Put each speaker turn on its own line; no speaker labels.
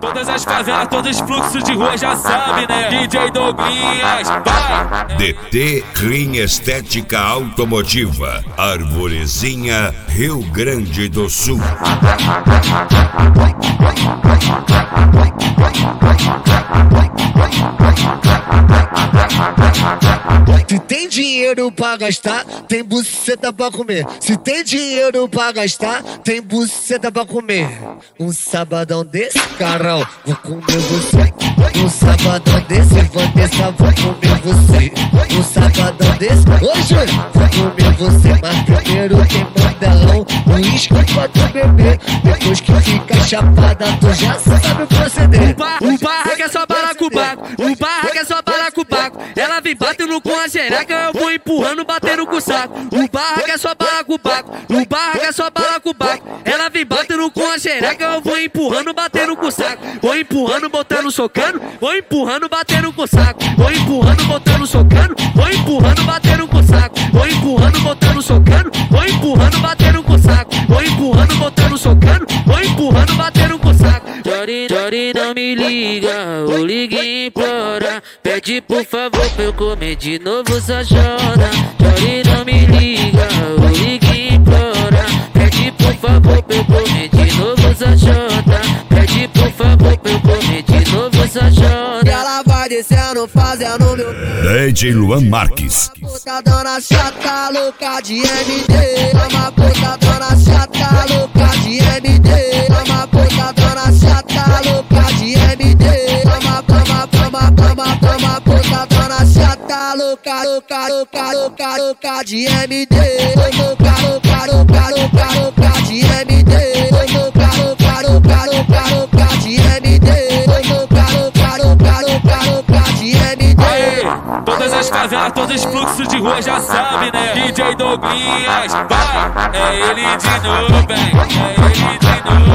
Todas as favelas, todos os fluxos de rua já sabe, né? DJ Douglinhas, vai!
DT Clean Estética Automotiva, Arvorezinha, Rio Grande do Sul.
Se tem dinheiro pra gastar, tem buceta pra comer. Se tem dinheiro pra gastar, tem buceta pra comer. Um sabadão desse, carão, vou comer você. Um sabadão desse, Vanessa, vou comer você. Um sabadão desse, hoje vou comer você. Mas primeiro tem mandelão, uísque pra tu beber. Depois que fica chapada, tu já sabe proceder.
O barra que é só bala com o baco, o barra que é só bala com o baco. Ela vem batendo com a xereca, eu vou empurrando, batendo com o saco. O barra que é só bala com o baco, o barra que é só bala com o baco. Ela vem batendo com a xereca, eu vou empurrando, batendo com o saco. Vou empurrando, botando, socando, vou empurrando, batendo com o saco. Vou empurrando, botando, socando, vou empurrando, batendo com o saco. Vou empurrando, botando, socando, vou empurrando, batendo com o saco. Vou empurrando, botando, socando, vou empurrando, batendo com o saco. Jory não me liga, ou liga e implora. Pede por favor pra eu comer de novo sachona. Jory não me liga, ou liga e implora. Pede por favor pra eu comer de novo sachona. Pede por favor pra eu comer de novo sachona.
E ela vai descendo, fazendo meu
DJ Luan Marques.
puta dona chata, louca de MD. Uma puta dona chata, louca de MD. Uma puta dona chata, louca de MD. Uma puta dona chata, louca de MD. Louca de MD. Louca de MD. Louca de MD.
Aê, todas as favelas, todos os fluxos de rua já sabe, né? DJ Douglinhas, vai! É ele de novo, vem! É ele de novo!